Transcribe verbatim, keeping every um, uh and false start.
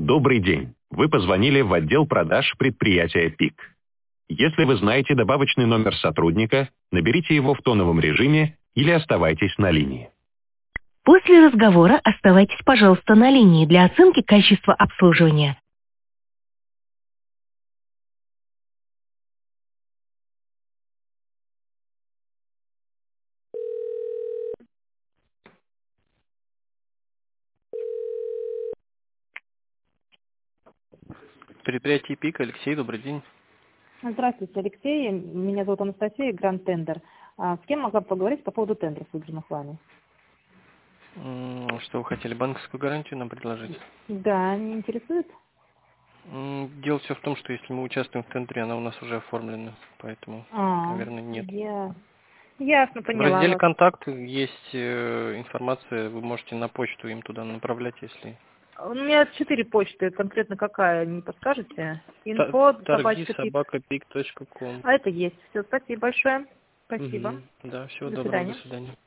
Добрый день. Вы позвонили в отдел продаж предприятия ПИК. Если вы знаете добавочный номер сотрудника, наберите его в тоновом режиме или оставайтесь на линии. После разговора оставайтесь, пожалуйста, на линии для оценки качества обслуживания. Предприятие ПИК, Алексей, добрый день. Здравствуйте, Алексей. Меня зовут Анастасия, Гранд Тендер. А, с кем могла бы поговорить по поводу тендеров, выигранных вами? М, Что вы хотели, банковскую гарантию нам предложить? Да, не интересует? М, Дело все в том, что если мы участвуем в тендере, она у нас уже оформлена, поэтому, А, наверное, нет. я... Ясно, В поняла разделе вас. «Контакт» есть э, информация, вы можете на почту им туда направлять, если... У меня четыре почты, конкретно какая, не подскажете? Та- Инфо, Торги собачка, пик. собака пик точка ком. А это есть. Все, спасибо большое. Спасибо. Да, всего До доброго, до свидания. свидания.